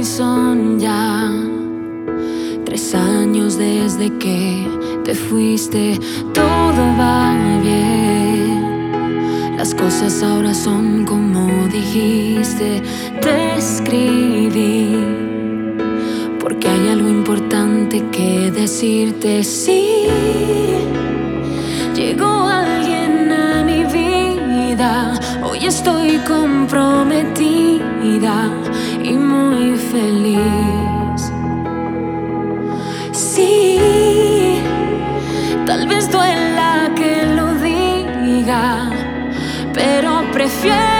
hoy son ya 3 años desde que te fuiste. Todo va bien, las cosas ahora son como dijiste. Te escribí porque hay algo importante que decirte. Sí, llegó alguien a mi vida, hoy estoy comprometida y muy feliz. Sí, tal vez duela que lo diga, pero prefiero